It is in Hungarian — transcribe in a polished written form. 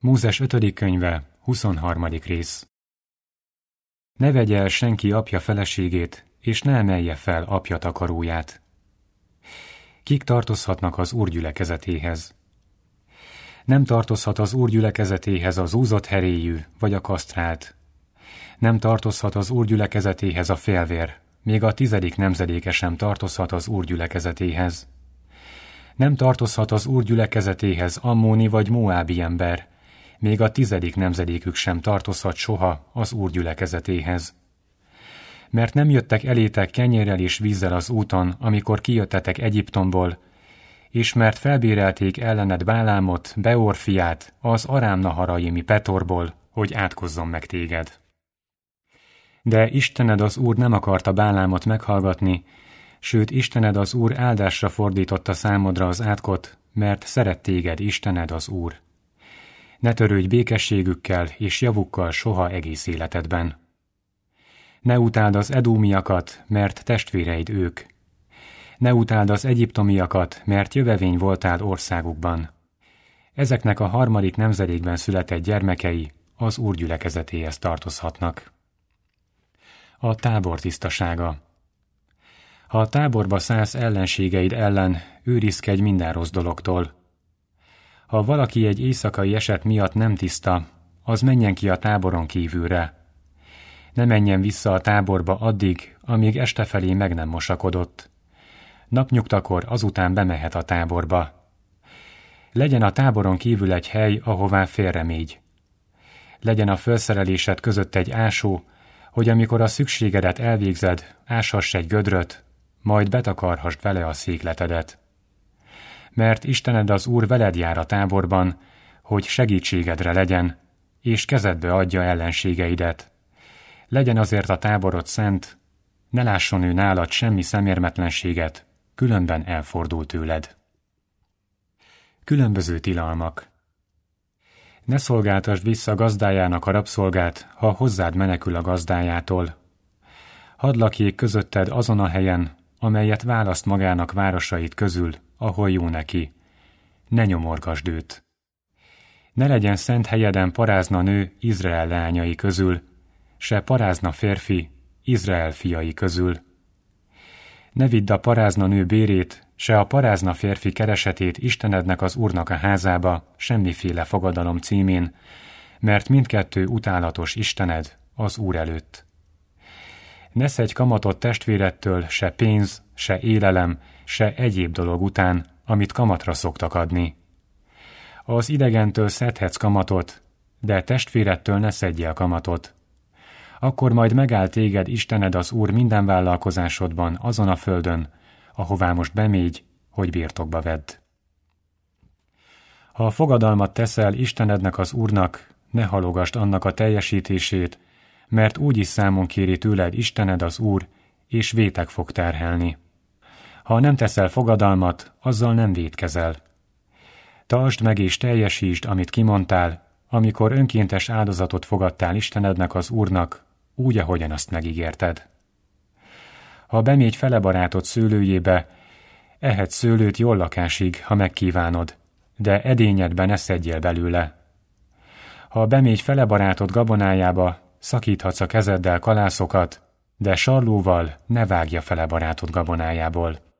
Mózes 5. könyve, 23. rész. Ne vegye el senki apja feleségét, és ne emelje fel apja takaróját. Kik tartozhatnak az Úr gyülekezetéhez? Nem tartozhat az Úr gyülekezetéhez az úzott heréjű, vagy a kasztrált. Nem tartozhat az Úr gyülekezetéhez a félvér, még a 10. nemzedéke sem tartozhat az Úr gyülekezetéhez. Nem tartozhat az Úr gyülekezetéhez ammóni vagy moábi ember, még a 10. nemzedékük sem tartozhat soha az Úr gyülekezetéhez. Mert nem jöttek elétek kenyérrel és vízzel az úton, amikor kijöttetek Egyiptomból, és mert felbérelték ellened Bálámot, Beor fiát, az Arám-naharaimi Petorból, hogy átkozzon meg téged. De Istened az Úr nem akarta Bálámot meghallgatni, sőt Istened az Úr áldásra fordította számodra az átkot, mert szeret téged Istened az Úr. Ne törődj békességükkel és javukkal soha egész életedben. Ne utáld az edómiakat, mert testvéreid ők. Ne utáld az egyiptomiakat, mert jövevény voltál országukban. Ezeknek a 3. nemzedékben született gyermekei az Úr gyülekezetéhez tartozhatnak. A tábor tisztasága. Ha a táborba szállsz ellenségeid ellen, őrizkedj minden rossz dologtól. Ha valaki egy éjszakai eset miatt nem tiszta, az menjen ki a táboron kívülre. Ne menjen vissza a táborba addig, amíg este felé meg nem mosakodott. Napnyugtakor azután bemehet a táborba. Legyen a táboron kívül egy hely, ahová félremégy. Legyen a felszerelésed között egy ásó, hogy amikor a szükségedet elvégzed, áshass egy gödröt, majd betakarhassd vele a székletedet. Mert Istened az Úr veled jár a táborban, hogy segítségedre legyen, és kezedbe adja ellenségeidet. Legyen azért a táborod szent, ne lásson ő nálad semmi szemérmetlenséget, különben elfordul tőled. Különböző tilalmak. Ne szolgáltasd vissza gazdájának a rabszolgát, ha hozzád menekül a gazdájától. Hadd lakjék közötted azon a helyen, amelyet választ magának városait közül, ahol jó neki. Ne nyomorgasd őt. Ne legyen szent helyeden parázna nő Izrael leányai közül, se parázna férfi Izrael fiai közül. Ne vidd a parázna nő bérét, se a parázna férfi keresetét Istenednek az Úrnak a házába, semmiféle fogadalom címén, mert mindkettő utálatos Istened az Úr előtt. Ne szedj kamatot testvérettől, se pénz, se élelem, se egyéb dolog után, amit kamatra szoktak adni. Az idegentől szedhetsz kamatot, de testvérettől ne szedjél kamatot. Akkor majd megáll téged Istened az Úr minden vállalkozásodban azon a földön, ahová most bemégy, hogy birtokba vedd. Ha fogadalmat teszel Istenednek az Úrnak, ne halogasd annak a teljesítését, mert úgyis számon kéri tőled Istened az Úr, és vétek fog terhelni. Ha nem teszel fogadalmat, azzal nem vétkezel. Tartsd meg és teljesítsd, amit kimondtál, amikor önkéntes áldozatot fogadtál Istenednek az Úrnak, úgy, ahogyan azt megígérted. Ha bemégy fele barátod szőlőjébe, ehetsz szőlőt jól lakásig, ha megkívánod, de edényedbe ne szedjél belőle. Ha bemégy fele barátod gabonájába, szakíthatsz a kezeddel kalászokat, de sarlóval ne vágja fele barátod gabonájából.